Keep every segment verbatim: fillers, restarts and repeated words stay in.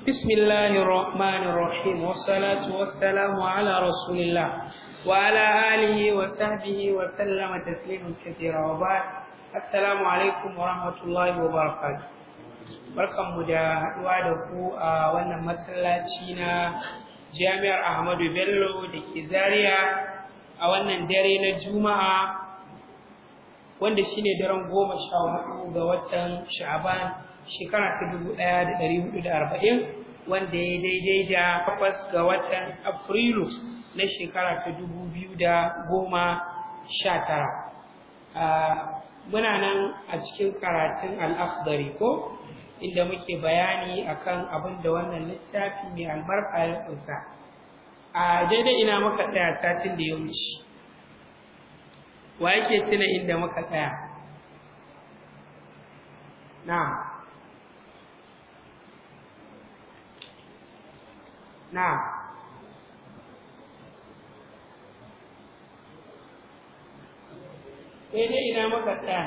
بسم الله الرحمن الرحيم والصلاة والسلام على رسول الله وعلى آله وصحبه وسلم تسليما كثيرا وبعد السلام عليكم ورحمة الله وبركاته. barkanmu da haɗuwa da ku a wannan masallaci na Jami'ar Ahmadu Bello da ke Zaria a wannan dare na Juma'a wanda shine daren goma sha hudu ga watan Sha'ban shekara ta dubu ɗaya da ɗari hudu da arba'in wanda ya daidai da takwas ga watan Afrilu na shekara ta dubu biyu da goma sha tara. Muna nan a cikin karatun Al-Akhdari ko inda muke bayani akan abin da wannan littafi mai albarka ya kunsa. A daidai ina muka tsaya satin da ya wuce. Wa yake tuna inda muka tsaya? Na'am. Na'am. Daidai ina muka tsaya?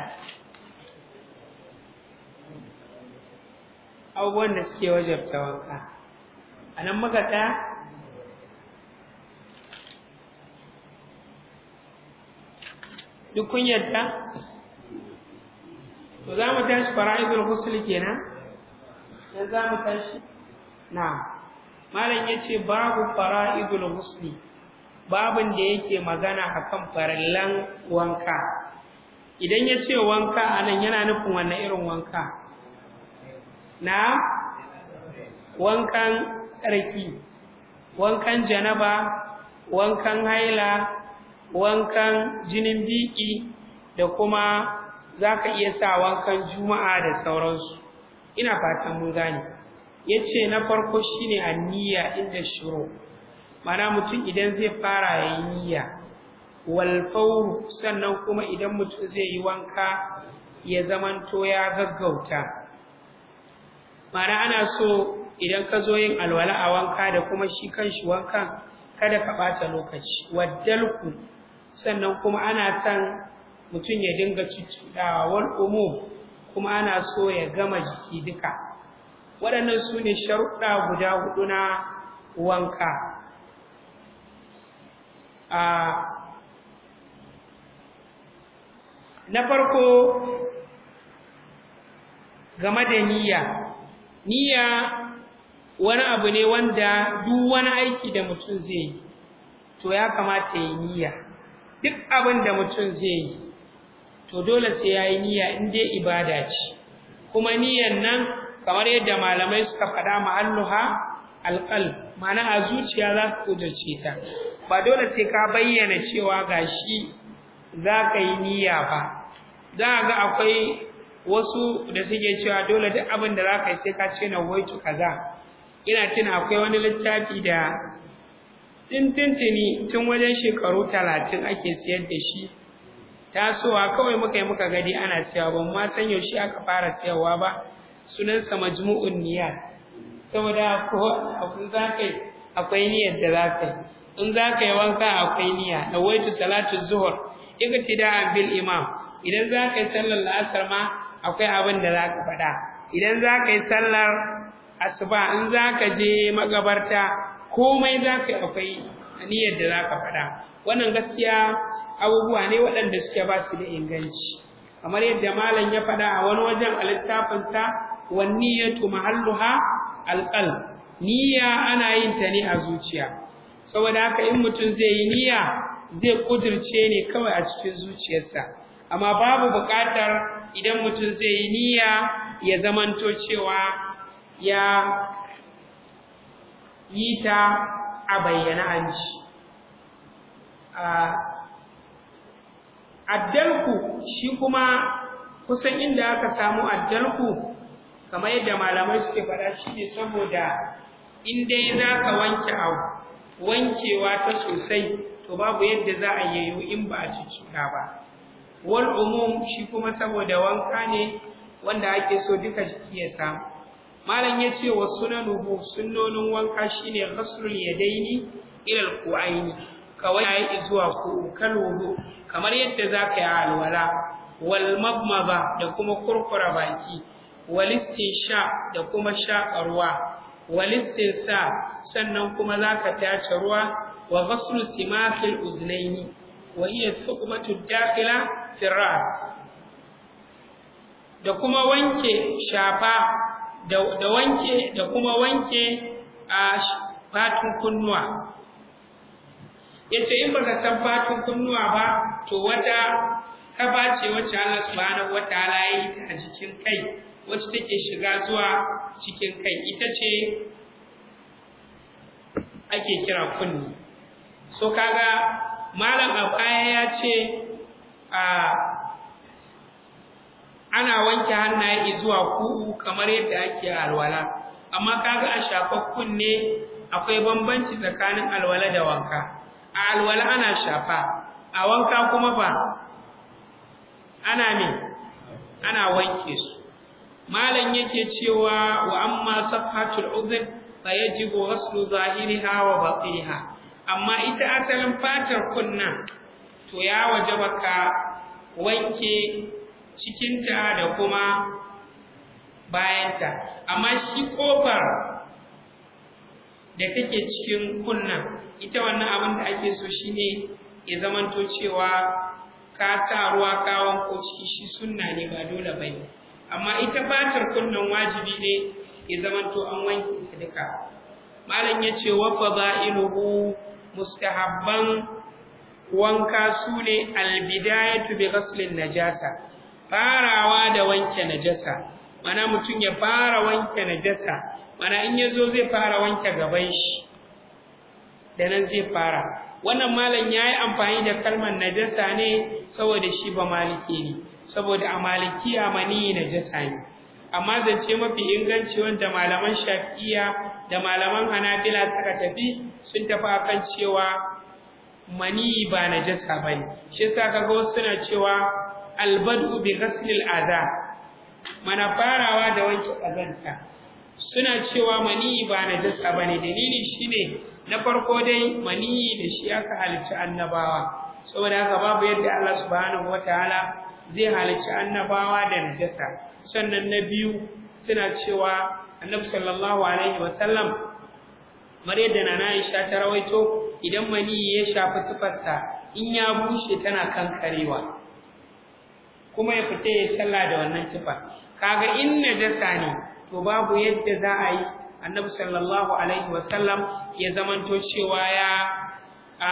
Abubuwan da suke wajabta wanka. A nan muka tsaya? Duk kun yadda? To za mu tashi fara'idul ghusl kenan? Dan za mu tashi? Na'am. Malam yace babu fara'idul ghusl. Babin da yake magana akan farallan wanka. Idan yace wanka anan yana nufin wannan irin wanka? Na wankan tsarki, wankan janaba, wankan haila, wankan jinin biki da kuma zaka iya sa wankan juma'a da sauransu. Ina fatan mun gane. Yace na farko shine anniya inda shuru. Mana mutum idan zai fara yayin niyya wal fawr, sannan kuma idan mutum zai yi wanka ya zamanto ya gaggauta. Mana ana so idan ka zo yin alwala a wanka da kuma shi kanshi wankan kada ka bata lokaci. Waddalku, sannan kuma ana san mutum ya dinga cuccuɗawa wal umum, kuma ana so ya gama jiki duka. Waɗannan su ne sharuɗa guda huɗu na wanka. A na farko game da niyya. Niyya wani abu ne wanda duk wani aiki da mutum zai yi to ya kamata ya yi niyya. Duk abin da mutum zai yi to dole sai ya yi niyya in dai ibada ce. Kuma niyyan nan kamar yadda malamai suka faɗa mahalluha alqalb, ma'ana a zuciya za ka kudurce ta. Ba dole sai ka bayyana cewa gashi za ka yi niyya ba. Za ga akwai wasu da suke cewa dole duk abin da zaka yi sai ka ce na waitu kaza. Ina tuna akwai wani littafi da tintintini tun wajen shekaru talatin ake siyar da shi. Tasowa kawai muka yi muka gadi ana siyawa, ban ma san yaushe aka fara siyarwa ba. Sunansa Majmu'un Niyyat. Saboda ko abin zaka yi akwai niyyar da zaka yi. In zaka yi wanka akwai niyya. Na waitu salatu zuhur iqtida'an bil imam. Idan zaka yi sallar la'asar ma akwai abin da za ka faɗa. Idan za ka yi sallar asuba, in za ka je magabarta, komai za ka yi akwai niyyar da za ka faɗa. Wannan gaskiya abubuwa ne waɗanda suke ba su da inganci. Kamar yadda malam ya faɗa a wani wajen a littafinsa, wan niyyatu mahalluha alqalb. Niyya ana yin ta ne a zuciya. Saboda haka in mutum zai yi niyya zai kudirce ne kawai a cikin zuciyarsa. Amma babu buƙatar idan mutum zai yi niyya ya zamanto cewa ya yi ta a bayyana an ci. Addalku shi kuma kusan inda aka samu addalku kamar yadda malamai suke faɗa shi ne saboda in dai za ka wanke abu wankewa ta sosai to babu yadda za a yi in ba a cuccuɗa ba. Wal umum shi kuma saboda wanka ne wanda ake so duka jiki ya samu. Malam yace wa sunanuhu, sunnonin wanka shine ghaslul yadaini ila alqu'aini, kawai ayi zuwa ku kalwudu kamar yadda zaka yi alwala. Wal mabmaba, da kuma kurkura baki. Wal istinsha, da kuma shaƙarwa. walistinsa sannan kuma zaka tace ruwa wa ghaslu simakhil uznaini wa hiya thuqbatu dakhila fi ras da kuma wanke shafa da, da wanke da kuma wanke a fatun kunnuwa. Yace in baka san fatun kunnuwa ba to wata kaba ce wacce Allah subhanahu wataala ya yi ta a jikin kai wacce take shiga zuwa cikin kai, ita ce ake kira kunni. So kaga malam a baya ya ce a ana wanke hannaye zuwa ku'u kamar yadda ake alwala, amma kaga a shafar kunne akwai bambanci tsakanin alwala da wanka. A alwala ana shafa, a wanka kuma fa ana ne ana wanke su. Malam yake cewa wa amma safhatul udhn fa yajibu ghaslu zahiriha wa batiniha, amma ita asalin fatar kunna to ya wajaba ka wanke cikinta da kuma bayanta, amma shi kofar da take cikin kunna ita wannan abin da ake so shine ya zamanto cewa ka sa ruwa ka wanko ciki, shi sunna ne ba dole bane, amma ita fatar kunnan wajibi ne ya zamanto an wanke ta duka. Malam yace wa fadailuhu mustahabban wanka sune albidayatu bi ghaslin najasa, farawa da wanke najasa, mana mutum ya fara wanke najasa, mana in yazo zai fara wanke gaban shi da nan zai fara. Wannan malam yayi amfani da kalmar najasa ne saboda shi ba maliki ne, saboda a malikiya mani najasa ne, amma zance mafi inganci wanda malaman Shafi'iyya da malaman Hanabila suka tafi sun tafi akan cewa mani ba najasa bane. Shi yasa kaga wasu suna cewa albadu bi ghaslil adha, mana farawa da wanke kazanta, suna cewa mani ba najasa bane. Dalili shine na farko dai mani da shi aka halicci annabawa, saboda haka babu yadda Allah subhanahu wataala zai halicci annabawa da najasa. Sannan na biyu suna cewa Annabi sallallahu alaihi wasallam mar yadda nana Aisha ta rawaito, idan mani ya shafi tufarsa in ya bushe tana kankarewa kuma ya fita ya sallah da wannan tufa. Kaga in najasa ne to babu yadda za a yi Annabi sallallahu alaihi wasallam ya zamanto cewa ya a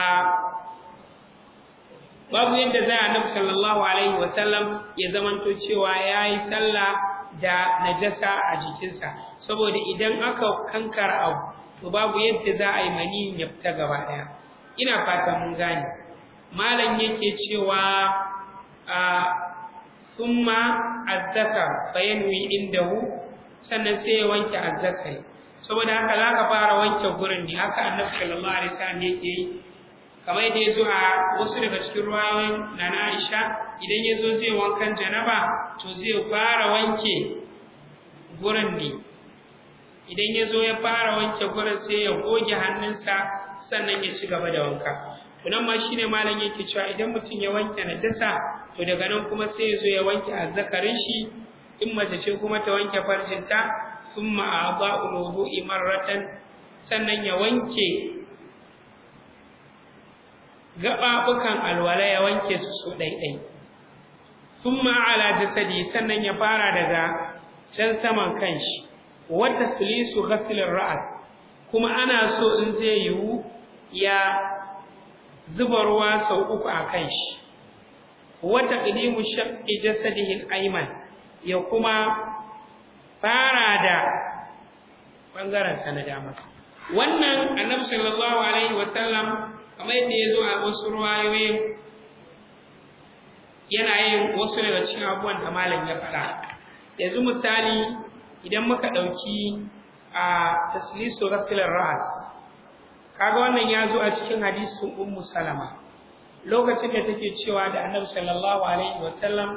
babu yadda za a Annabi sallallahu alaihi wasallam ya zamanto cewa yayi sallah da najasa a jikinsa, saboda idan aka kankara abu to babu yadda za a yi mani ya fita gaba daya. Ina fatan mun gane. Malam yake cewa a thumma azzakar fayanwi indahu, sannan sai ya wanke azzakari. Saboda haka zaka fara wanke gurin ne, haka Annabi sallallahu alaihi wasallam yake yi, kamar yadda yazo a wasu daga cikin ruwayoyin nana Aisha, idan yazo zai wankan janaba to zai fara wanke gurin ne. Idan yazo ya fara wanke gurin sai ya goge hannunsa sannan ya ci gaba da wanka. To nan ma shine malam yake cewa idan mutum ya wanke najasa to daga nan kuma sai yazo ya wanke azzakarin shi, in mace ce kuma ta wanke farjinta, thumma a'dha'ul wudu'i marratan, sannan ya wanke gababukan alwala ya wanke su so daidai. Thumma ala jasadi, sannan ya fara daga can saman kanshi. Wa taslisu ghasl ar-ra's, kuma ana so in zai yiwu ya zuba ruwa sau uku a kanshi. Wa taqdimu shaqqi jasadihi al-ayman, ya kuma fara da bangaren sa na dama. Wannan Annabi sallallahu alaihi wasallam kamar yadda yazo a wasu ruwayoyi yana yin wasu daga cikin abubuwan da malam ya faɗa. Yanzu misali idan muka dauki a taslisu ghasl ar-ra's, kaga wannan yazo a cikin hadisin Ummu Salama lokacin da take cewa da Annabi sallallahu alaihi wasallam,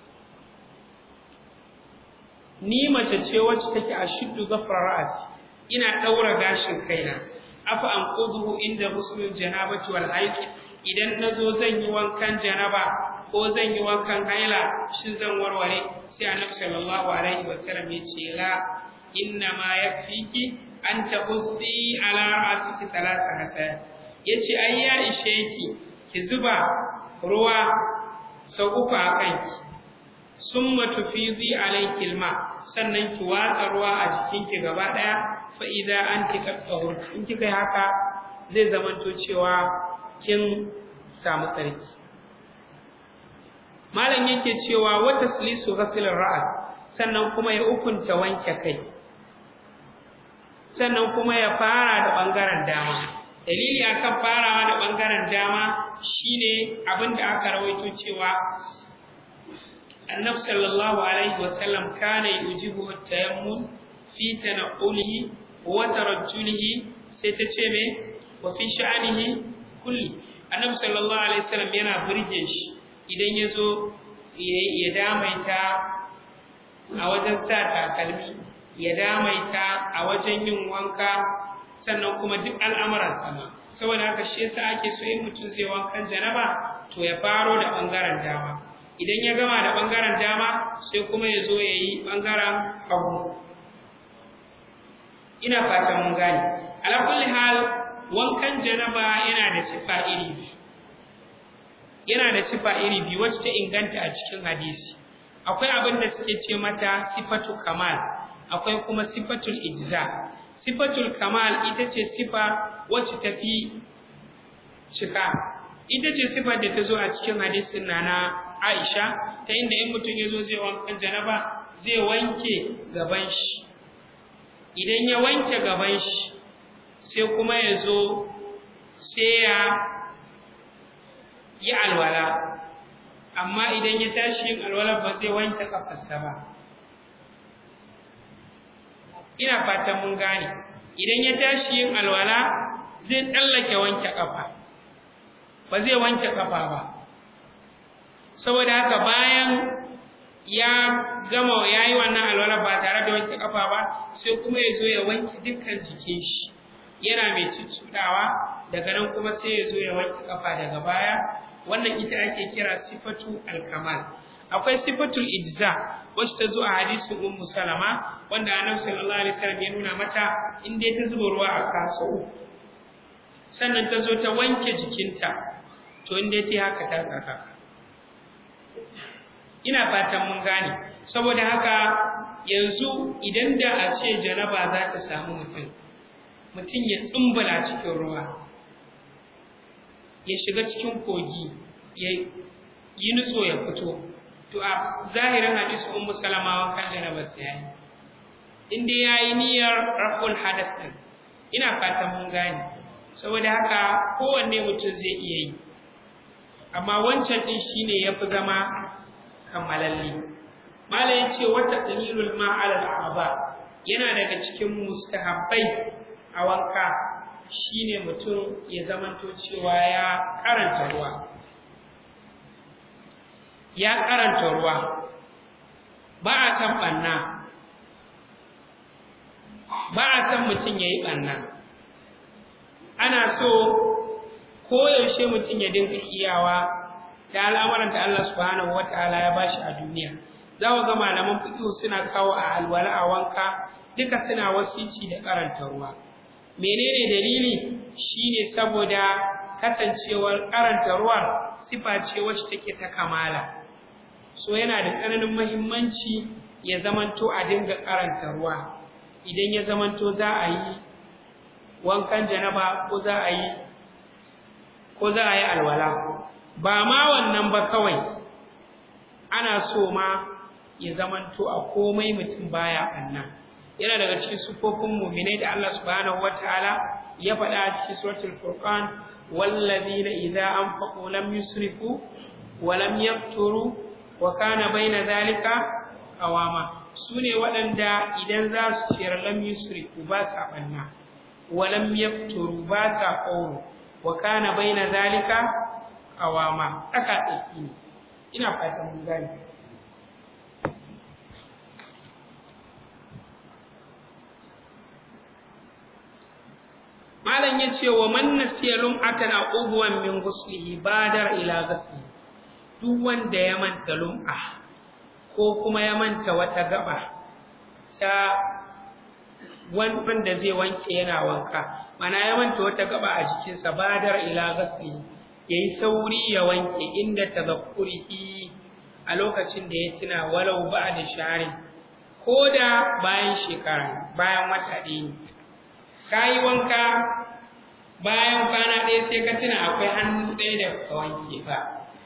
ni mace ce wacce take a shiddu ghafra ra's, ina daura gashin kaina, afa an quduhu inda ghusl janabati wal hayd, idan nazo zan yi wankan janaba ko zan yi wankan haila shin zan warware? Sai Annabi sallallahu alaihi wasallam ya ce la, inna ma yakfiki an tahuddi ala ra'siki thalatha hatta yace ai ya ishe ki ki zuba ruwa sau uku a kanki summa tufidi alayki alma sannan ki watsa ruwa a jikinki gaba daya fa idza anti qatahur in kika yi haka zai zamanto cewa kin samu tsarki. Malam yake cewa wa taslisu ghasl ar-ra's sannan kuma ya ukunta wanke kai sannan kuma ya fara da bangaren dama. Dalili akan farawa da bangaren dama shine abinda aka rawaito cewa Annabi sallallahu alaihi wasallam kana yujibu at-tayammum fi tanqulihi wa tarajjulihi sai ta ce me wa fi sha'anihi kulli. Annabi sallallahu alaihi wasallam yana burge shi idan yazo ya damaita a wajen sa takalmi ya damaita a wajen yin wanka sannan kuma duk al'amuran sama. Saboda haka shi yasa ake so in mutum zai wankan janaba to ya faro da bangaren dama. Idan ya gama da bangaren dama sai kuma ya zo ya yi bangaren hagu. Ina fatan mun gane. Ala kulli hal wankan janaba yana da sifa iri biyu. Yana da sifa iri biyu wacce ta inganta a cikin hadisi. Akwai abin da suke ce mata sifatu kamal, akwai kuma sifatul ijza. Sifatul kamal ita ce sifa wacce tafi cika. Ita ce sifar da ta zo a cikin hadisin Nana Aisha ta inda in mutum ya zo zai wankan janaba zai wanke gaban shi. Idan ya wanke gaban shi sai kuma ya zo sai ya yi alwala, amma idan ya tashi yin alwala ba zai wanke kafarsa ba. Ina fatan mun gane. Idan ya tashi yin alwala zai tsallake wanke kafa, ba zai wanke kafa ba. Saboda haka bayan ya gama yayi wannan alwala ba tare da wanke kafa ba sai kuma ya zo ya wanke dukkan jikin shi yana mai cuccudawa, daga nan kuma sai ya zo ya wanke kafa daga baya. Wannan ita ake kira sifatu al-kamal. Akwai sifatul ijza wacce ta zo a hadisin Ummu Salama wanda Annabi sallallahu alaihi wasallam ya nuna mata in dai ta zuba ruwa a kaso sannan ta zo ta wanke jikinta to in dai ta haka ta tsaka. Ina fatan mun gane. Saboda haka yanzu idan da a ce janaba za ta samu mutum mutum ya tsumbula cikin ruwa ya shiga cikin kogi ya yi nutso ya fito, to a zahirin hadisi Ummu Salama wankan janaba sai yayi in dai yayi niyyar raful hadath din. Ina fatan mun gane. Saboda haka kowanne mutum zai iya yi, amma wancan din shine yafi zama kammalalle. Mala yace wata qalilul ma'al al-aba yana daga cikin mustahabbai a wanka shine mutum ya zamanto cewa ya karanta ruwa. Ya karanta ruwa. Ba a san banna. Ba a san mutum yayi banna. Ana so koyaushe mutum ya dinga iyawa da al'amuran da Allah subhanahu wataala ya bashi a duniya. Za ku ga malaman fiqh suna kawo a alwala a wanka duka suna wasici da karanta ruwa. Menene dalili? Shine saboda kasancewar karanta ruwa sifa ce wacce take ta kamala. So yana da tsananin muhimmanci ya zamanto a dinga karanta ruwa. Idan ya zamanto za a yi wankan janaba ko za a yi ko za a yi alwala, ba ma wannan ba kawai ana so ma ya zamanto a komai mutum baya banna. Yana daga cikin sufofin mu'minai da Allah subhanahu wataala ya faɗa a cikin suratul furqan wallazina idza anfaqu lam yusrifu wa lam yaqturu wa kana baina zalika qawama. Sune waɗanda idan za su ciyar lam yusrifu ba sa banna wa lam yaqturu ba sa qawlu wa kana baina zalika qawama. Aka tsaki ne. Ina fatan mun gane. Malam yace wa man nasiya lum'atan aqwan min ghuslihi badar ila ghusli. Duk wanda ya manta lum'a ko kuma ya manta wata gaba ta wanda zai wanke yana wanka mana ya manta wata gaba a jikinsa badar ila ghasli yayi sauri ya wanke inda tazakkurihi a lokacin da ya tuna walau ba'da shahrin koda bayan shekara bayan wata ɗaya kai wanka bayan kwana ɗaya sai ka tuna akwai hannu ɗaya da ka wanke ba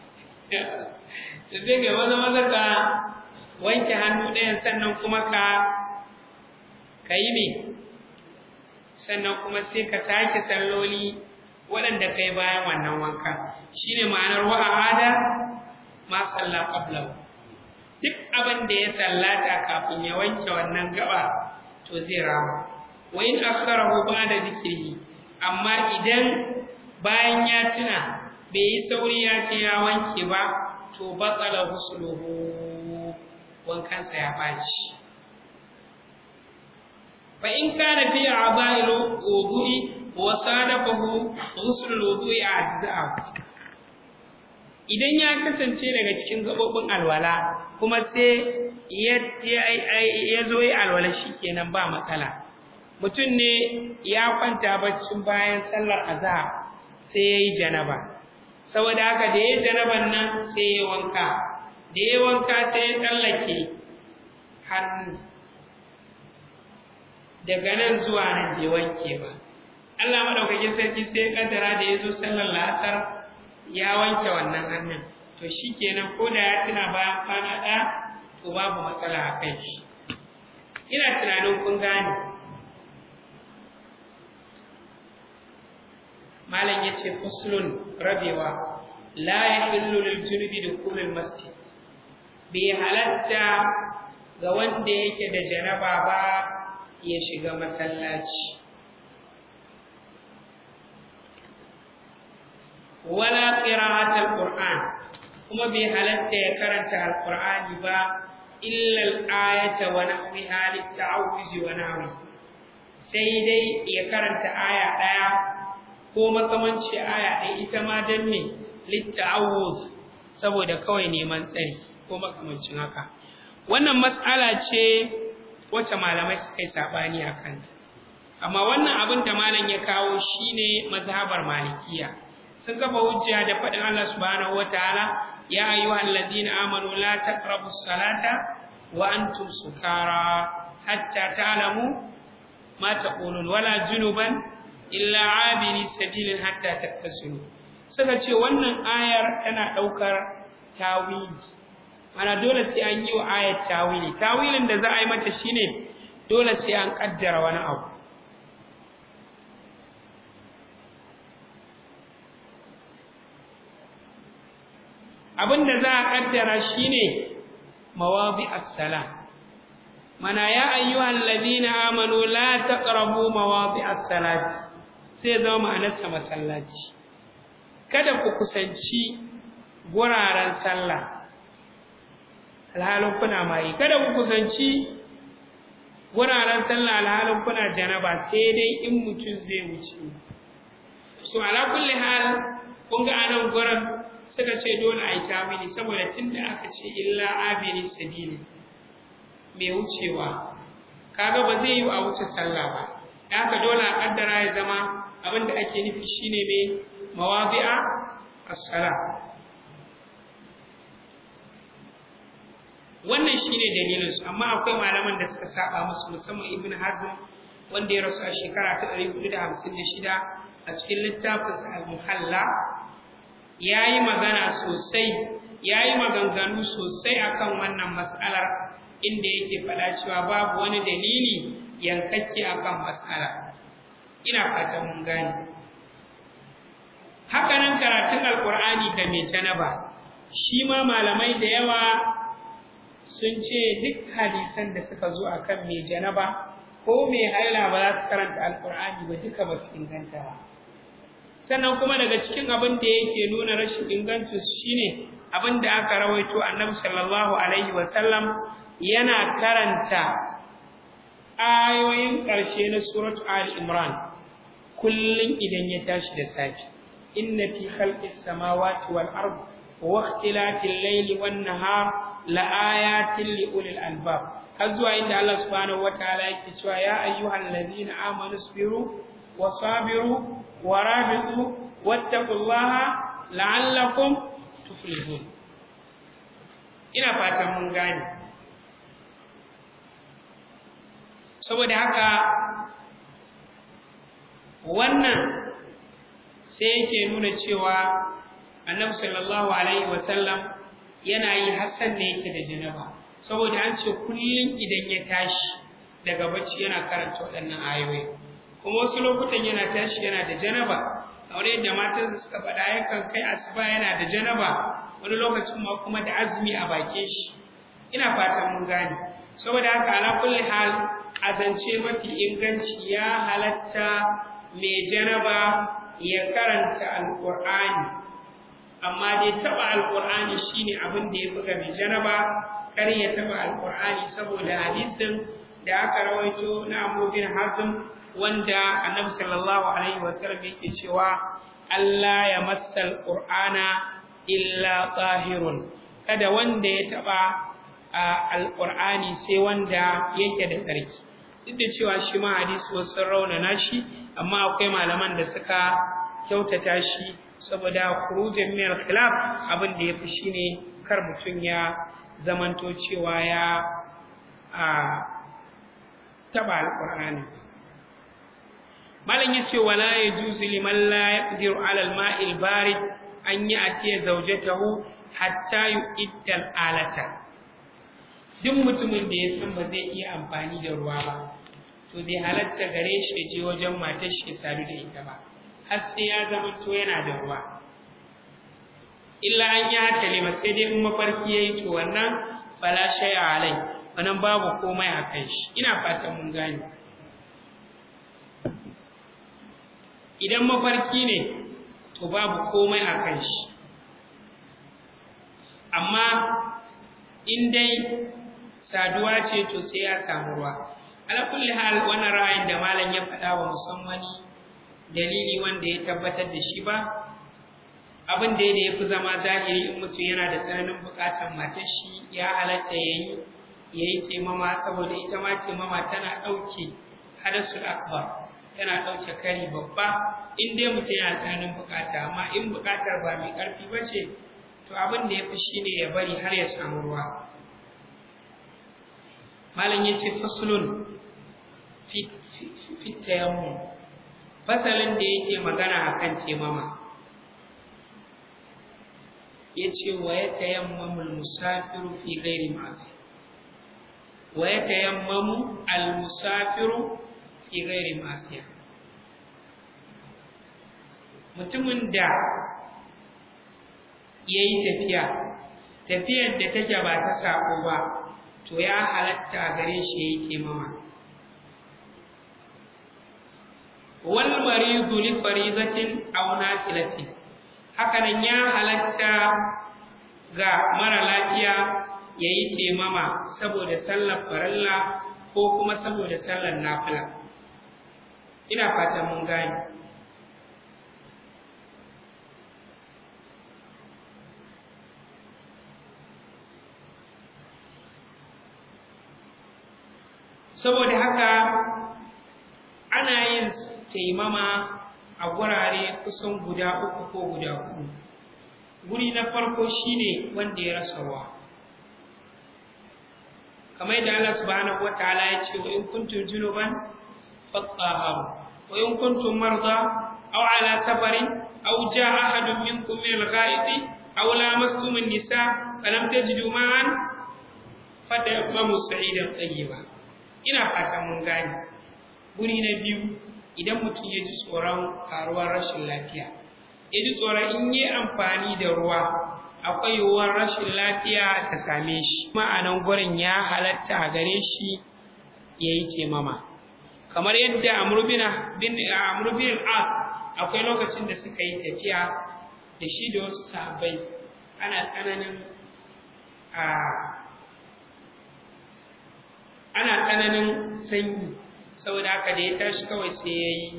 sai ga maza maza ka wanke hannu ɗayan sannan kuma ka ka yi me sannan kuma sai ka sake salloli waɗanda ka yi bayan wannan wanka shine ma'anar wa'ada ma salla qabla duk abin da ya sallata kafin ya wanke wannan gaba to zai rama wa in akharahu ba'da dhikrihi amma idan bayan ya tuna bai yi sauri ya ce ya wanke ba to batsala husluhu wankansa ya baci fa in kana fi a'dha'il wudu'i wa sadafahu ghusl al-wudu'i ajza'a idan ya kasance daga cikin gabobin alwala kuma sai ya ya zo yi alwala shikenan ba matsala mutum ne ya kwanta baccin bayan sallar azhar sai yayi janaba saboda haka da yayi janaban nan sai ya wanka da ya wanka sai ya tsallake hannu daga nan zuwa nan bai wanke ba Allah madaukakin sarki sai ya kaddara da yazo sallar la'asar ya wanke wannan hannun to shikenan ko da ya tuna bayan kwana ɗaya to babu matsala a kai shi ina tunanin kun gane malam yace faslun rabewa la yahillu lil junubi dukhulul masjid bi halatta ga wanda yake da janaba ba ya shiga masallaci wala qira'atul qur'an kuma bai halatta ya karanta alqur'ani ba illa al-ayata wa nahwiha lit-ta'awuz wa nahwi sai dai ya karanta aya daya ko makamanci aya ɗaya ita ma dan me lit-ta'awuz saboda kawai neman tsari ko makamancin haka wannan mas'ala ce wacce malamai suka yi sabani akan amma wannan abin da malam ya kawo shine mazhabar malikiya sun kafa hujja da faɗin Allah subhanahu wataala ya ayyuhal ladina amanu la taqrabus salata wa antum sukara hatta ta'lamu ma taqulun wala junuban illa abiri sabilin hatta tattasilu suka ce wannan ayar tana daukar tawili ana dole sai an yi wa ayat tawili tawilin da za a yi mata shine dole sai an kaddara wani abu abinda za a kaddara shine mawadi as-salah mana ya ayyuhal ladina amanu la taqrabu mawadi as-salat sai zama ma'anarsa masallaci kada ku kusanci guraren sallah alhalin kuna mai kada ku kusanci guraren sallah alhalin kuna janaba sai dai in mutum zai wuce so ala kulli hal kun ga anan gurin suka ce dole a yi tawili saboda tunda aka ce illa abiri sabili mai wucewa kaga ba zai yi a wuce sallah ba haka dole a kaddara ya zama abinda ake nufi shine mai mawadi'a as-salah wannan shine dalilin su amma akwai malaman da suka saba musu musamman ibn hazm wanda ya rasu a shekara ta ɗari huɗu da hamsin da shida a cikin littafin sa al-muhalla yayi magana sosai yayi maganganu sosai akan wannan mas'alar inda yake faɗa cewa babu wani dalili yankakke akan mas'ala ina fatan mun gane haka nan karatun alqur'ani ga mai janaba shi ma malamai da yawa sun ce duk hadisan da suka zo akan mai janaba ko mai haila ba za su karanta alqur'ani ba duka ba su inganta ba sannan kuma daga cikin abin da yake nuna rashin ingancin shine abin da aka rawaito annabi sallallahu alaihi wasallam yana karanta ayoyin ƙarshe na suratu ali imran kullun idan ya tashi da safi inna fi khalqis samawati wal ardi wa ikhtilafil layli wan nahar la ayatin li ulil albab har zuwa inda Allah subhanahu wataala yake cewa ya ayyuhal ladina amanu sabiru wasabiru warabitu wattaqullaha la'allakum tuflihun. Ina fatan mun gane. Saboda haka wannan sai yake nuna cewa Annabi sallallahu alaihi wasallam yana yi hasan ne yake da janaba, saboda an ce kullun idan ya tashi daga bacci yana karanta waɗannan ayoyi, kuma wasu lokutan yana tashi yana da janaba, kamar yadda matan suka faɗa yakan kai asuba yana da janaba, wani lokacin ma kuma da azumi a bakin shi. Ina fatan mun gane. Saboda haka ala kulli hal azance mafi inganci ya halatta mai janaba ya karanta alqur'ani, amma dai taba alqur'ani shine abin da yafi ga mai janaba, kar ya taba alqur'ani, saboda hadisin da aka rawaito na Abu bin Hazm wanda Annabi sallallahu alaihi wasallam yake cewa Allah ya massal qur'ana illa tahirun, kada wanda ya taba alqur'ani sai wanda yake da tsarki. Duk da cewa shi ma hadisi wasu raunana shi, amma akwai malaman da suka kyautata shi, saboda khurujin min al-khilaf abin da yafi shine kar mutun ya zamanto cewa ya a taba alqur'ani. malan yace wala yajuzu liman la yaqdiru ala al-ma'i al-barid an ya'ti zawjatahu hatta yu'idda al-alata. Duk mutumin da ya san ba zai iya amfani da ruwa ba, to bai halatta gare shi je wajen matar shi sadu da ita ba, har sai ya zama to yana da ruwa. Illa an ya talima, sai dai in mafarki yayi, to wannan fala shay'a alai, wannan babu komai a kan shi. Ina fatan mun gane. Idan mafarki ne, to babu komai a kan shi. Amma in dai saduwa ce, to sai ya samu ruwa. Ala kulli hal, wannan ra'ayin da malam ya faɗa wa musammani dalili wanda ya tabbatar da shi ba, abin da ya fi zama zahiri in mutum yana da tsananin buƙatar matar shi ya halatta yayi yayi taimama, saboda ita ma taimama tana ɗauke hadasul akbar, tana ɗauke kari babba in dai mutum yana tsananin buƙata. Amma in buƙatar ba mai ƙarfi ba ce, to abin da ya fi shine ya bari har ya samu ruwa. malam yace faslun fi fi tayammum, fasalin da yake magana akan taimama. yace wa yatayammamu al-musafiru fi ghairi ma'asi, wa yatayammamu al-musafiru fi ghairi ma'asi. Mutumin da yayi tafiya tafiyar da take ba ta sako ba, to ya halatta gare shi yayi taimama. wal maridu li faridatin aw nafilatin, hakanan ya halatta ga mara lafiya yayi taimama saboda sallar farilla ko kuma saboda sallar nafila. Ina fatan mun gane. Saboda haka ana yin taimama a gurare kusan guda uku ko guda huɗu. Guri na farko shine wanda ya rasa ruwa, kamar yadda Allah subhanahu wataala ya ce wa in kuntum junuban fatahharu wa in kuntum marda aw ala safarin aw jaa ahadun minkum min al-gha'iti aw lamastum an-nisa falam tajidu ma'an fatayammamu sa'idan tayyiba. Ina fatan mun gane. Guri na biyu, idan mutum ya ji tsoron karuwar rashin lafiya, ya ji tsoron in yi amfani da ruwa akwai yiwuwar rashin lafiya ta same shi, ma'anan gurin ya halatta a gare shi ya yi taimama. Kamar yadda Amr bin Amr bin As akwai lokacin da suka yi tafiya da shi da wasu sahabbai, ana tsananin a ana tsananin sanyi, saboda haka da ya tashi kawai sai ya yi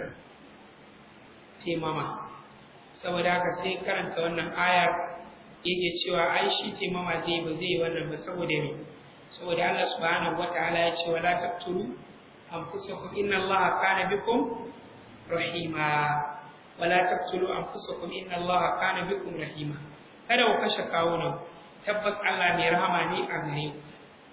taimama. Saboda haka sai karanta wannan ayar, yake cewa ai shi taimama zai ba zai wannan ba, saboda me? saboda Allah subhanahu wataala ya ce wala taqtulu anfusakum inna Allaha kana bikum rahima wala taqtulu anfusakum inna Allaha kana bikum rahima kada ku kashe kawunan tabbas Allah mai rahama ne a gare ku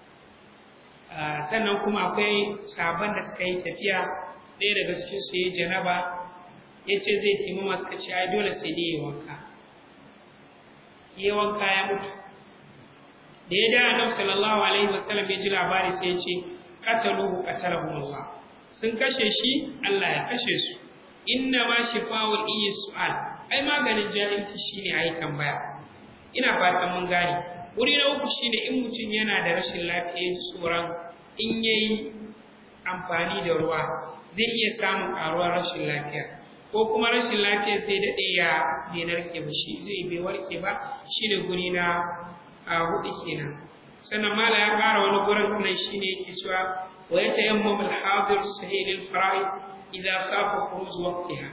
sannan kuma akwai sahabban da suka yi tafiya ɗaya daga cikin su yayi janaba yace zai taimama suka ce ai dole sai dai yi wanka yi wanka ya mutu da ya da Annabi sallallahu alaihi wasallam ya ji labari sai ya ce qataluhu qatalahum Allah sun kashe shi Allah ya kashe su inna ma shifa'ul iyi su'al ai maganin jahilci shine ai tambaya ina fatan mun gane wuri na uku shine in mutum yana da rashin lafiya tsoron in yayi amfani da ruwa zai iya samun karuwar rashin lafiya ko kuma rashin lafiya zai dade ya bai narke ba shi zai bai warke ba shine guri na hudu kenan sannan mala ya fara wani gurin kuma shine yake cewa wa yatayammam al-hadir sahih al-fara'id idza khafa khuruj waqtiha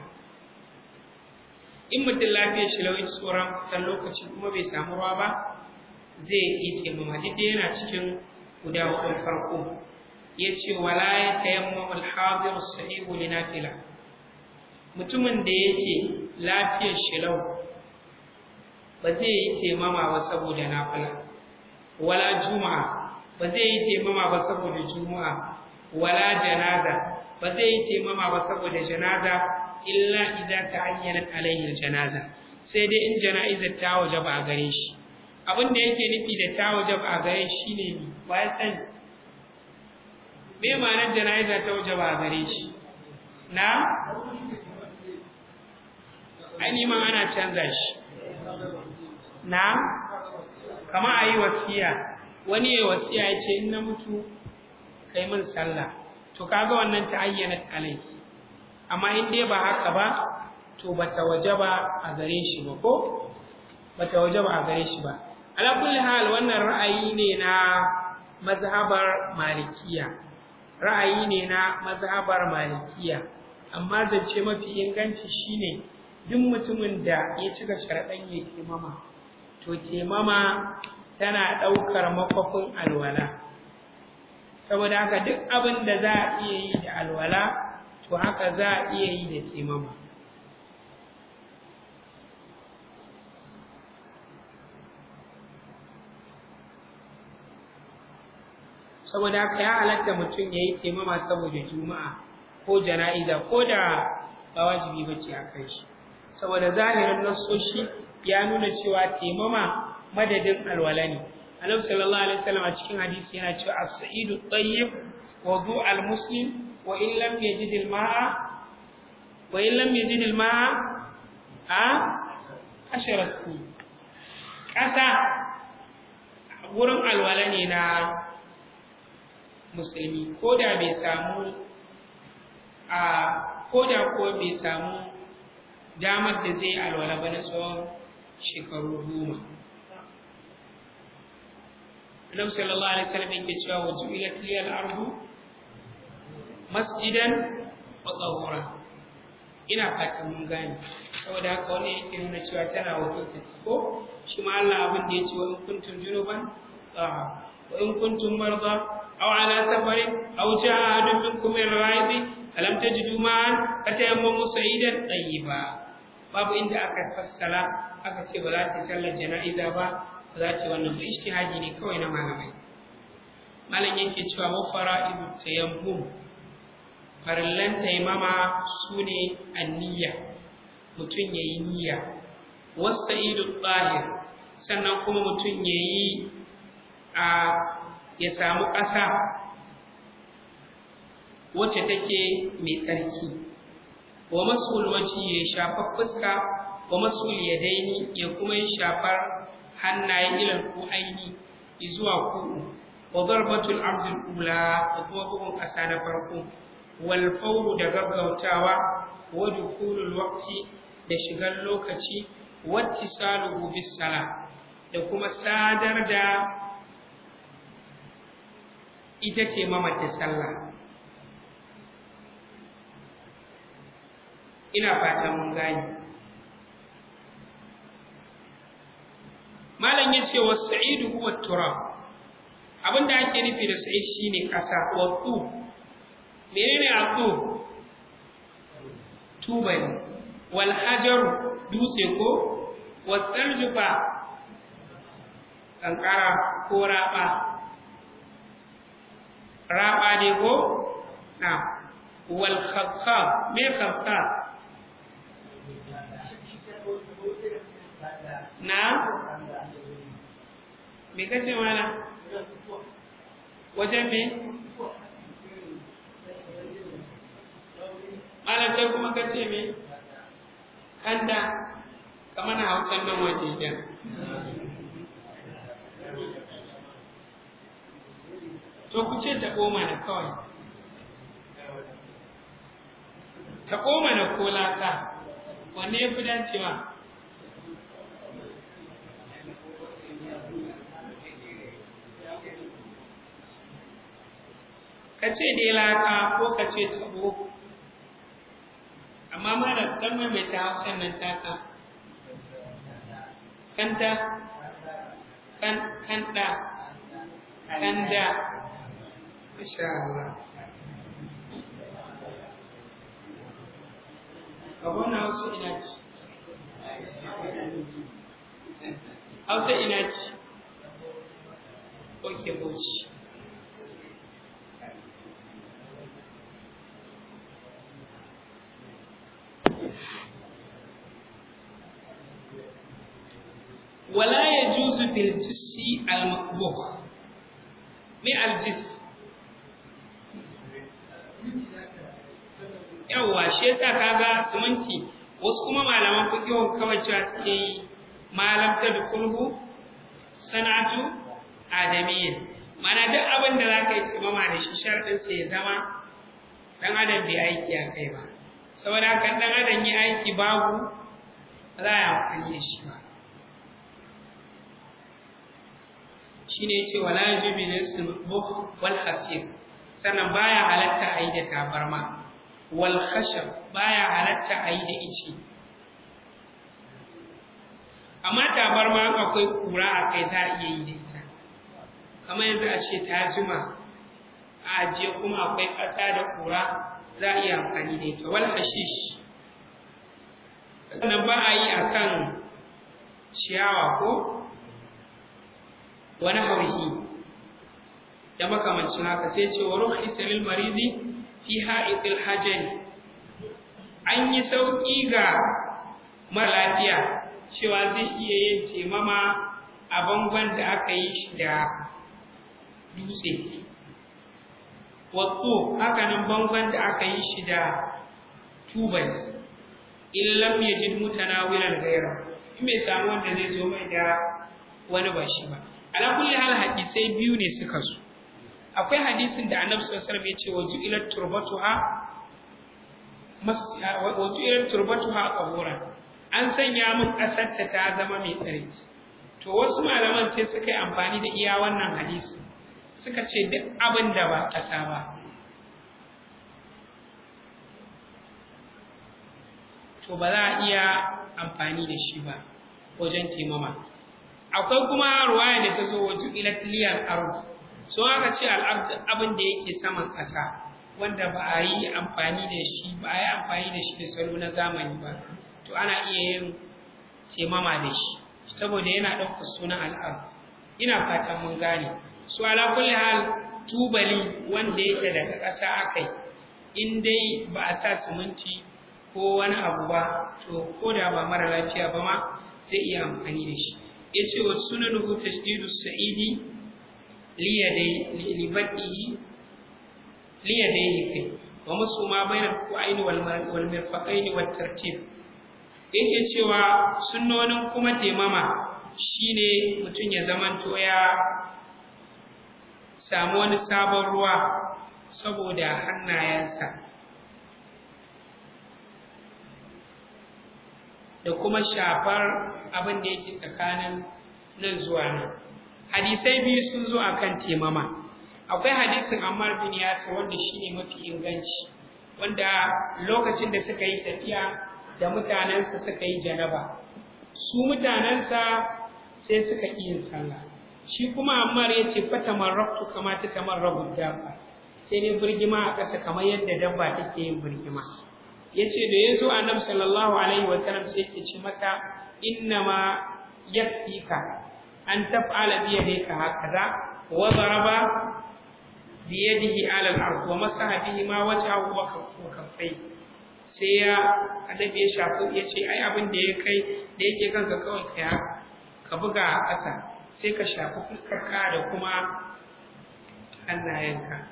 in mutum lafiyar shi lauyi tsoron kan lokaci kuma bai samu ruwa ba zai yi taimama duk da yana cikin guda hudun farko ya ce wala ya tayammam al-hadir sahih li nafila mutumin da yake lafiyar shi lau ba zai yi taimama ba saboda nafila wala juma'a ba zai yi taimama ba saboda juma'a wala janaza ba zai yi taimama ba saboda janaza illa idza ta'ayyanat alaihi janaza sai dai in jana'izar ta wajaba a gare shi abin da yake nufi da ta wajaba a gare shi ne ni ba ya sani me ma'anar jana'iza ta wajaba a gare shi na ai ma ana canza shi na kama ayi wasiya wani ya wasiya ya ce in na mutu kai min sallah to kaga wannan ta'ayyanat alaihi amma in dai ba haka ba to bata wajaba a gare shi ba ko bata wajaba a gare shi ba ala kulli hal wannan ra'ayi ne na mazhabar malikiya ra'ayi ne na mazhabar malikiya amma zance mafi inganci shine duk mutumin da ya cika sharadan ya taimama to taimama tana daukar makofin alwala saboda haka duk abin da za a iya yi da alwala to haka za a iya yi da taimama saboda haka ya halatta mutum ya yi taimama saboda juma'a ko jana'iza ko da ba wajibi ba ce a kai shi saboda zahirin nassoshi ya nuna cewa taimama madadin alwala ne annabi sallallahu alaihi wasallam a cikin hadisi yana cewa as-sa'idu tayyib wudu al-muslim wa in lam yajid al-ma'a wa in lam yajid al-ma'a a asharatu kasa wurin alwala ne na musulmi ko da bai samu a ko da ko bai samu damar da zai alwala ba na tsawon shekaru goma Annabi sallallahu alaihi wasallam yake cewa wajulat liyal ardu masjidan wa tahura ina fatan mun gane saboda haka wannan yake nuna cewa tana wakilta ko shi ma Allah abin da yace wa in kuntum junuban wa in kuntum marda aw ala safarin aw jaa ahadun minkum min al-ghaib alam tajidu ma'an fatayammamu sa'idan tayyiba babu inda aka fassara aka ce ba za ta sallar jana'iza ba za ta wannan ba ijtihadi ne kawai na malamai malam yake cewa wa fara'idu tayammum farallan taimama sune an-niyya mutun yayi niyya wasa'idu tahir sannan kuma mutun yayi a ya samu ƙasa wacce take mai tsarki wa masul waji ya shafa fuska wa masul yadaini ya kuma shafar hannaye ilal ku aini zuwa ku wa darbatul abdul ula da kuma bugun ƙasa na farko wal fawru da gaggautawa wa dukulul waqti da shigar lokaci wattisaluhu bis sala da kuma sadar da ita ce mamata sallah ina fatan mun gane malam yace was-sa'idu huwa turab abin da ake nufi da sa'id shine ƙasa. Wattu menene attu? Tubali. Wal hajar dutse ko? Wasalju fa kankara ko raba. Raba ne ko? Na. Wal khaffaf me khaffaf? Na? Me kace mana? Wajen me? Malam sai kuma kace me? Kanda kamar na Hausan nan waje jan. To ku ce ta goma na kawai. Ta goma na ko laka. Wanne ya fi dacewa? Ka ce dai laka ko ka ce tabo. Amma ma da dan mai ta Hausan nan taka. Kanta kan kanda kanda insha Allah. Abona Hausa ina ci. Hausa ina ci. Oke boci. ولا يجوز بالجس المطبوخ. ما الجس؟ yawa shi yasa kaga siminti wasu kuma malaman fiqh kawai cewa suke yi malam ta dukulhu sanatu adamiyyin, mana duk abin da zaka yi imama da shi sharadin sa ya zama dan adam bai aiki a kai ba, saboda haka dan adam yi aiki babu za ya amfani da shi ba. Shine yace wala yajibu lisul bukh wal hasir, sannan baya halatta ayi da tabarma, wal khashab baya halatta ayi da ice. Amma tabarma akwai kura akai za a iya yi da ita, kamar yanzu a ce ta jima a ajiye kuma akwai ƙasa da kura za a iya amfani da ita. Wal hashish sannan ba a yi akan ciyawa ko wani hawihi da makamancin haka. Sai ce wa rukhisa lil maridi fi ha'iqil hajari, an yi sauki ga mara lafiya cewa zai iya yin taimama a bangon da aka yi shi da dutse, wato haka nan bangon da aka yi shi da tubali, in lam yajid mutanawilan ghayra, in bai samu wanda zai zo mai da wani bashi ba. Ala kulli hal hadisai biyu ne suka zo. Akwai hadisin da Annabi sallallahu alaihi wasallam ya ce waju ila turbatuha waju ila turbatuha qaburan, an sanya mun kasar ta ta zama mai tsarki. To wasu malaman sai suka yi amfani da iya wannan hadisi, suka ce duk abin da ba kasa ba to ba za a iya amfani da shi ba wajen taimama. Akwai kuma ruwaya da ta zo wajen ilatliyar ard, so aka ce al'ard abin da yake saman ƙasa wanda ba a yi amfani da shi ba a yi amfani da shi da salo na zamani ba, to ana iya yin taimama da shi saboda yana ɗaukar sunan al'ard. Ina fatan mun gane. So ala kulli hal tubali wanda yake daga ƙasa akai, in dai ba a sa siminti ko wani abu ba, to ko da ba mara lafiya ba ma zai iya amfani da shi. Yace wa sunanuhu tajdidu sa'idi liyadai libadihi liyadai kai wa musu ma bainal qu'aini wal wal mirfaqaini wat tartib. Yake cewa sunnonin kuma taimama shine mutun ya zamanto ya samu wani sabon ruwa saboda hannayensa da kuma shafar abin da yake tsakanin nan zuwa nan. Hadisai biyu sun zo akan taimama. Akwai hadisin Ammar bin Yasir wanda shine mafi inganci, wanda lokacin da suka yi tafiya da mutanensa suka yi janaba, su mutanensa sai suka yi yin sallah, shi kuma Ammar yace fatamarraktu kama ta tamarrabu dabba, sai ne birgima a ƙasa kamar yadda dabba take yin birgima. Yace da yazo Annabi sallallahu alaihi wa sallam sai yake ce mata innama yakfika an taf'ala bi yadika hakaza wa daraba bi yadihi ala al-ard wa masaha bihi ma wajhahu wa kaffai. Sai ya Annabi ya shafi yace ai abin da ya kai da yake kanka kawai kai haka ka buga a ƙasa sai ka shafi fuskarka da kuma hannayenka.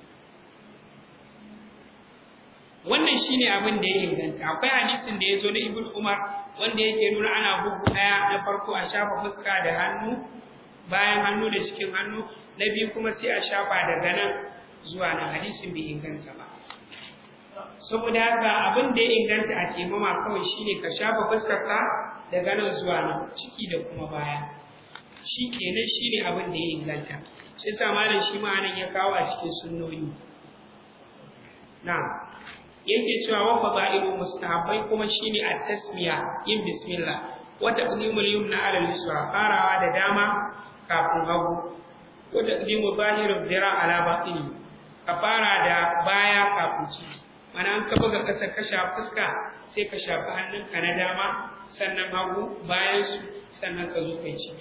Wannan shine abin da ya inganta. Akwai hadisin da ya zo na Ibn Umar wanda yake nuna ana bugu daya na farko a shafa fuska da hannu, bayan hannu da cikin hannu, na biyu kuma sai a shafa daga nan zuwa nan. Hadisin bai inganta ba. Saboda haka abin da ya inganta a taimama kawai shine ka shafa fuskarka daga nan zuwa nan, ciki da kuma baya. Shi kenan shine abin da ya inganta. Sai sa malam shi ma nan ya kawo a cikin sunnoni. Na'am. Yake cewa wa fadailu mustahabbai kuma shine at-tasmiya, yin bismillah, wa taqdimul yumna ala al-yusra, farawa da dama kafin hagu, wa taqdimu zahirud dira ala batini, ka fara da baya kafin ciki. Mana an ka buga kasa ka shafa fuska sai ka shafa hannunka na dama sannan hagu bayan su sannan ka zo kai ciki.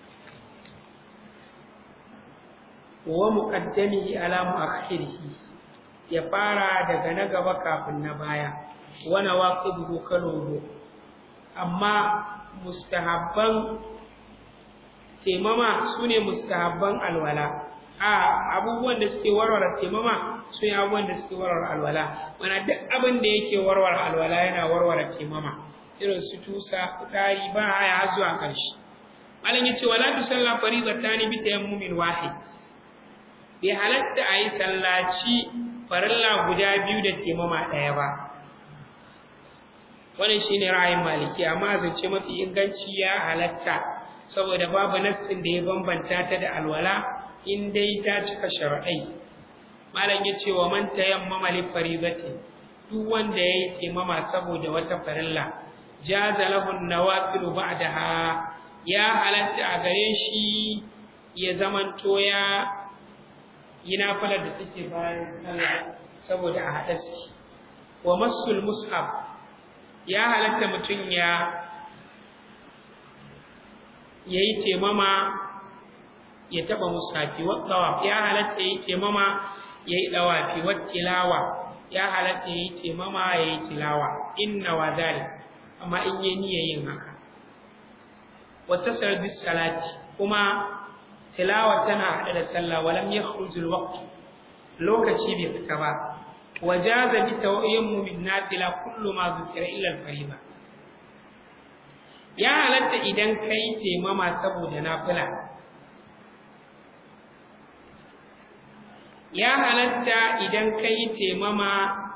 Wa muqaddamihi ala muakhirihi, ya fara daga na gaba kafin na baya, wana waqibuhu kaluhu. Amma mustahabban taimama sune mustahabban alwala. A abubuwan da suke warware taimama sune abubuwan da suke warware alwala. Mana duk abin da yake warware alwala yana warware taimama, irin su tusa, fitari, ba haya zuwa ƙarshe. Malam yace wala tusalla faridatani bi tayammumin wahid. Bai halatta ayi sallaci farilla guda biyu da taimama ɗaya ba. Wannan shine ra'ayin Maliki, amma zance mafi inganci ya halatta saboda babu nassin da ya bambanta ta da alwala in dai ta cika shar'ai. Malam yace wa man tayammama li faridati, duk wanda yayi taimama saboda wata farilla, jaza lahu an-nawafil ba'daha, ya halatta a gare shi ya zamanto ya yi nafilar da take bayan sallah saboda a haɗa su. Wa masul mushaf, ya halatta mutum ya yayi temama ya taba mushafi, wa tawaf ya halatta yayi temama yayi dawafi, wa tilawa ya halatta yayi temama yayi tilawa, inna wa dhalik, amma in yayi niyyar yin haka. Wa tasar bis salati, kuma tilawa tana hada da sallah, walam yakhruj alwaqt, lokaci bai fita ba. Wajaza bi tawayyum min nafila kullu ma dhukira illa al-fariida, ya halatta idan kai taimama saboda nafila, ya halatta idan kai taimama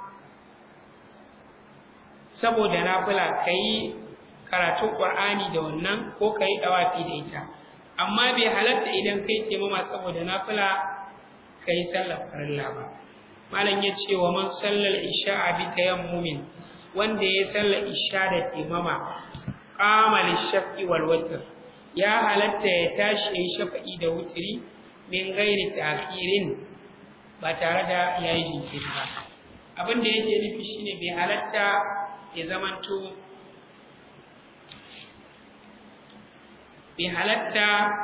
saboda nafila kai karatun Qur'ani da wannan ko kai dawafi da ita, amma bai halatta idan kai taimama saboda nafila kai sallar farilla ba. Malam ya ce wa man sallal isha'a bi tayammumin, wanda ya sallar isha da taimama, qama lishafi wal witr, ya halatta ya tashi ya shafa'i da wutri min ghairi ta'khirin, ba tare da yayi jinkiri ba. Abin da yake nufi shine bai halatta ya zamanto bai halatta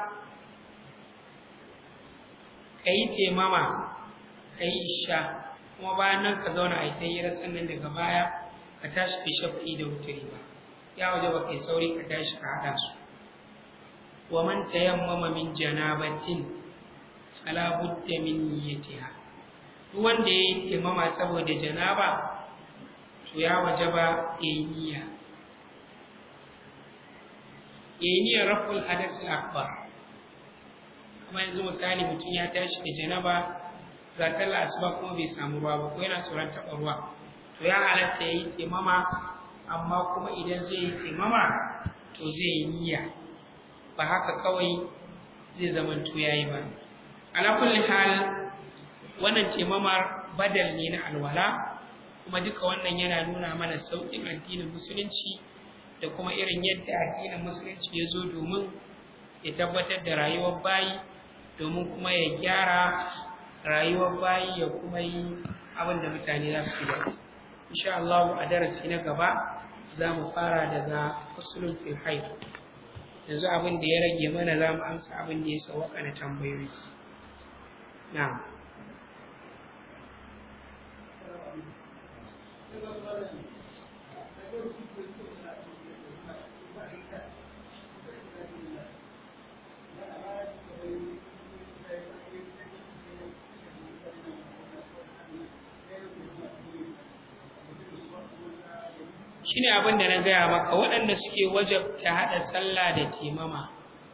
kai taimama kai isha kuma bayan nan ka zauna a ita hira sannan daga baya ka tashi ka shafa'i da wutri ba. Ya waje ba kai sauri ka tashi ka hada su. Wa man tayammama min janabatin fala budda min niyyatiha, duk wanda yayi tayammama saboda janaba to ya wajaba yayi niyya. Yayi niyyar raful hadath al-akbar. Kuma yanzu misali mutum ya tashi da janaba, ga sallar asuba kuma bai samu ruwa ba ko yana tsoron taɓa ruwa, to ya halatta yayi tayammama, amma kuma idan zai yi taimama to zai yi niyya, ba haka kawai zai zamanto yayi ba. Ala kulli hal, wannan taimamar badal ne na alwala, kuma duka wannan yana nuna mana sauƙin addinin musulunci da kuma irin yadda addinin musulunci ya zo domin ya tabbatar da rayuwar bayi domin kuma ya gyara rayuwar bayi ya kuma yi abin da mutane za su yi. Insha Allah a darasi na gaba za mu fara daga usulul fiqh. Yanzu abin da ya rage mana za mu amsa abin da ya sauka na tambayoyi. Na'am. Shine abin da na gaya maka, waɗanda suke wajabta haɗa sallah da timama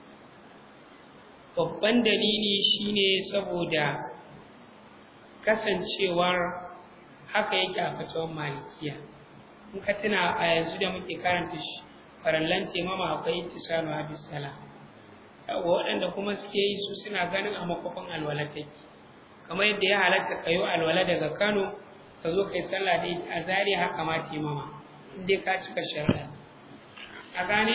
babban dalili shine saboda kasancewar haka yake a fatawan malikiya. In ka tuna a yanzu da muke karanta shi farallan timama akwai ittisalu bis sala, waɗanda kuma suke yi su suna ganin a makwafin alwala take, kamar yadda ya halatta kayo alwala daga Kano ka zo kai sallah da ita a Zaria, haka ma timama in dai ka cika shari'a. A gane?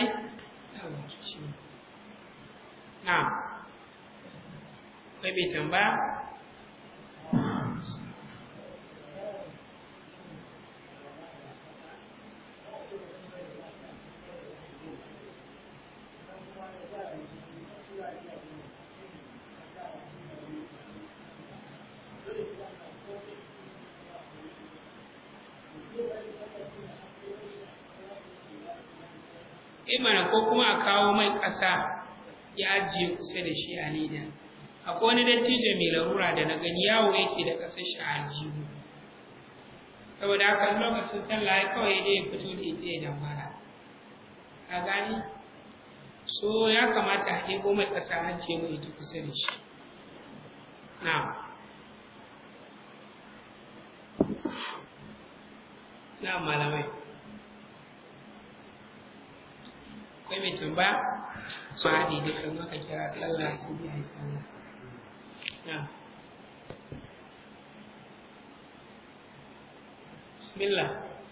Na'am. Kai bai tambaya? Imana ko kuma a kawo mai ƙasa ya ajiye kusa da shi a leda. Akwai wani dattijo mai larura da na gani yawo yake da ƙasar shi a aljihu, saboda haka lokacin sallah ya kawai dai ya fito da ita ya dambara. Ka gani? So ya kamata a ɗebo mai ƙasa a ajiye mai ita kusa da shi. Na'am. Na'am malamai. Akwai mai tambaya? Su haɗe dukkan aka kira sallah su biya yi sallah. Bismillah.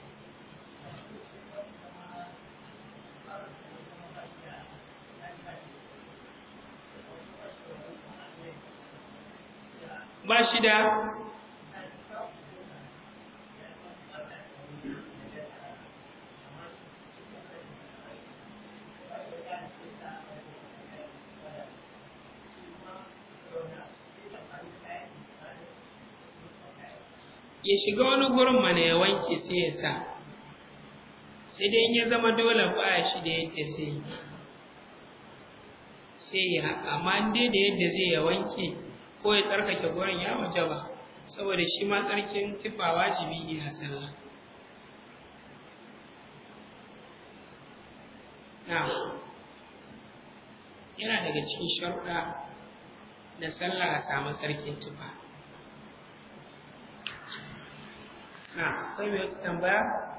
Ba shi da ya shiga wani gurin mana ya wanke sai ya sa, sai dai in ya zama dole ba shi da yadda sai sai ya haka, amma in dai da yadda zai ya wanke ko ya tsarkake gurin ya waje ba, saboda shi ma tsarkin tufa wajibi ne a sallah. Na'am. Yana daga cikin sharuɗa na sallah a samu tsarkin tufa. Na, akwai mai wata tambaya?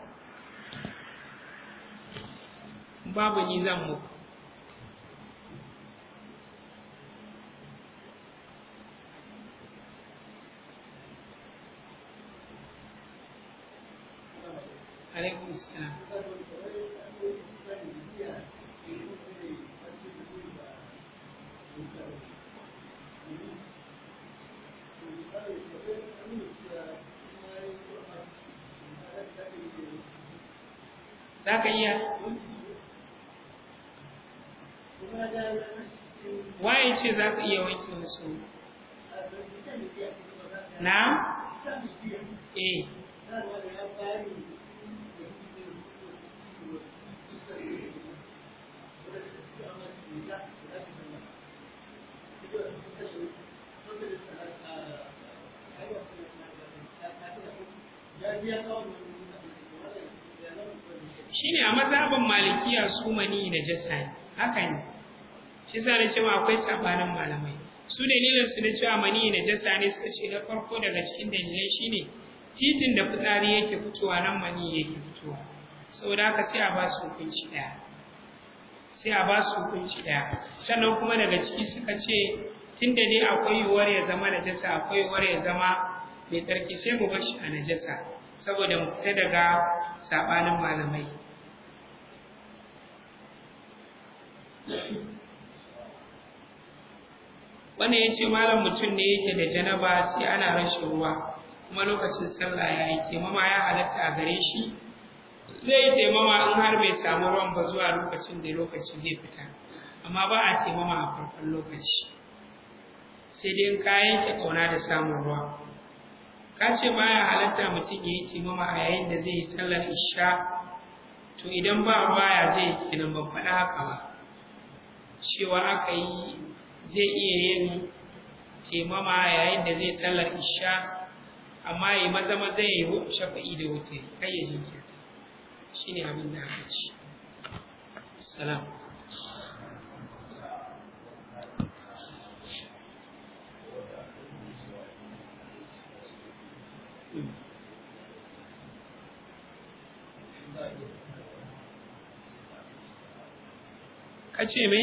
Babu ni zan muku. Alaikum salam. Za ka iya? Waye ce za ka iya wanke musu? Na? Eh. Shine a mazhabin malikiya su mani da jasa ne, haka ne. Shi sa da cewa akwai sabanin malamai. Su dalilin su da cewa mani da jasa ne suka ce da farko daga cikin dalilai shine titin da fitsari yake fitowa nan mani yake fitowa. Saboda haka sai a ba su hukunci daya. Sai a ba su hukunci daya. Sannan kuma daga ciki suka ce tunda dai akwai yiwuwar ya zama da jasa, akwai yiwuwar ya zama mai tsarki, sai mu bar shi a najasa saboda mu fita daga sabanin malamai. wannan yace malam mutum ne yake da janaba sai ana rashin ruwa kuma lokacin sallah yayi taimama ya halatta a gare shi zai taimama in har bai samu ruwan ba zuwa lokacin da lokaci zai fita amma ba a taimama a farkon lokaci sai dai in ka yanke kauna da samun ruwa ka ce baya halatta mutum ya yi taimama a yayin da zai yi sallar isha to idan ba ruwa ya zai kenan ban faɗa haka ba cewa aka yi zai iya yin taimama yayin da zai sallar isha amma ya maza maza ya yi shafa'i da wuce kai ya jinkirta shi ne abin da aka ci salam kace me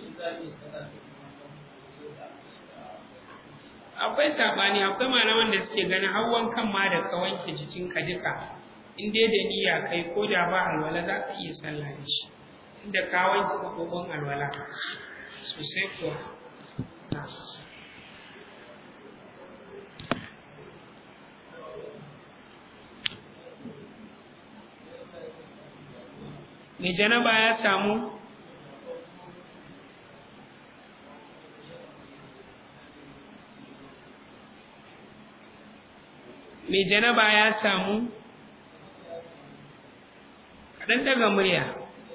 akwai sabani akwai malaman da suke ganin hawan kan ma da ka wanke jikinka duka in dai da niyya kai ko da ba alwala za ka iya sallah da shi tunda ka wanke kokon alwala sosai kuwa mai janaba ya samu mai janaba ya samu kaɗan daga murya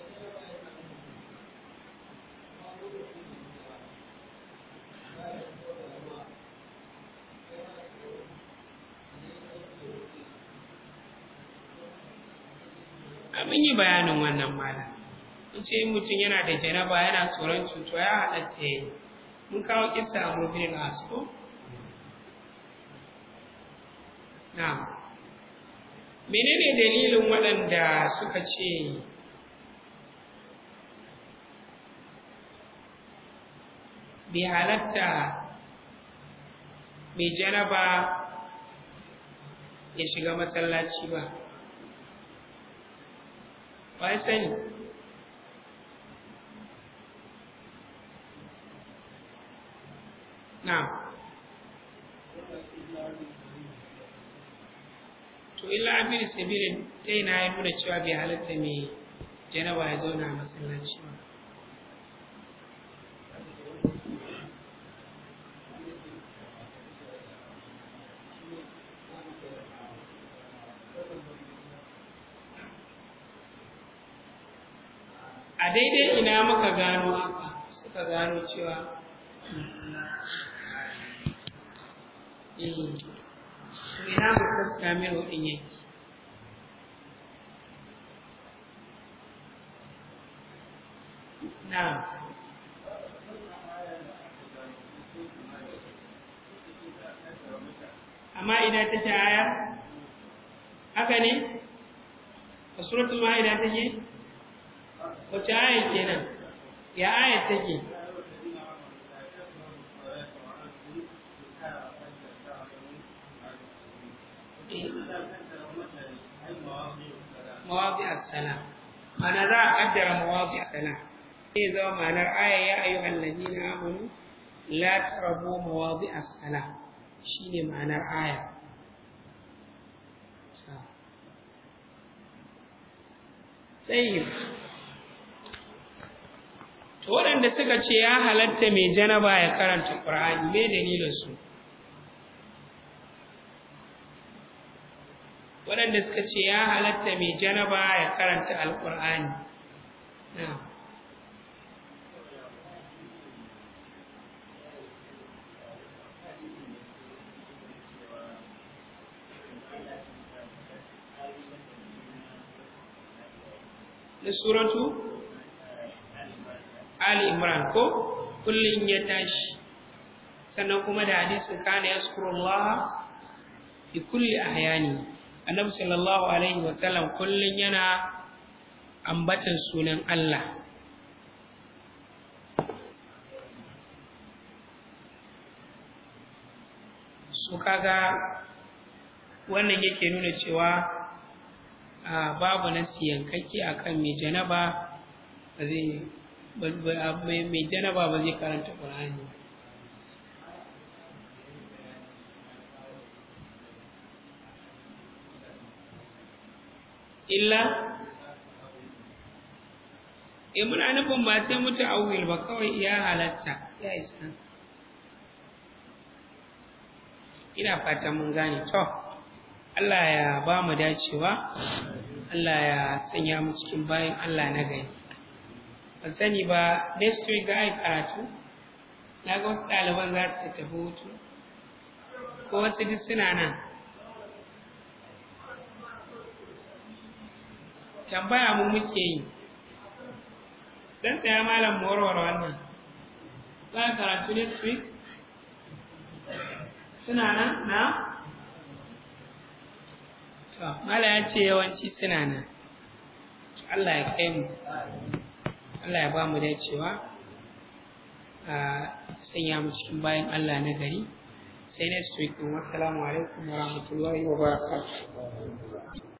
mun yi bayanin wannan malam in ce mutum yana da janaba yana tsoron cutuwa ya halatta ya yi mun kawo kissa a rubin asko na menene dalilin waɗanda suka ce bai halatta mai janaba ya shiga masallaci ba ba ya sani na to illa abin sabirin ta yi na ya nuna cewa bai halatta mai janaba ya zauna a masallaci ba a daidai ina muka gano haka suka gano cewa eh ina muka same hudin yake na amma ina ta ce aya haka ne a suratul ma'ida take wace aya kenan ya aya take mawadi as-salam ana za a kaddara mawadi as-salam sai zama ma'anar aya ya ayyuhal ladina amanu la taqrabu mawadi as-salam shine ma'anar aya sai to waɗanda suka ce ya halatta mai janaba ya karanta Qur'ani me dalilin su waɗanda suka ce ya halatta mai janaba ya karanta Al-Qur'ani na da suratu Ali Imran ko kullun ya tashi sannan kuma da hadisin kana yazkurullah fi kulli ahyani annabi sallallahu alaihi wasallam kullun yana ambatan sunan Allah su kaga wannan yake nuna cewa babu nasi yankake akan mai janaba ba zai mai janaba ba zai karanta Qur'ani illa eh muna nufin ba sai mutu awil ba kawai ya halatta ya isa. Ina fatan mun gane to Allah ya ba mu dacewa, Allah ya sanya mu cikin bayan Allah na gari. Ban sani ba next week ga ai karatu na ga wasu ɗaliban za su tafi hutu ko wasu duk suna nan. Tambaya mu muke yi dan tsaya malam mu warware wannan. Za a karatu next week suna nan na? To malam ya ce yawanci suna nan. Allah ya kai mu, Allah ya ba mu dacewa a sanya mu cikin bayan Allah na gari. Sai next week. Assalamu alaikum wa rahmatullahi wa barakatuh.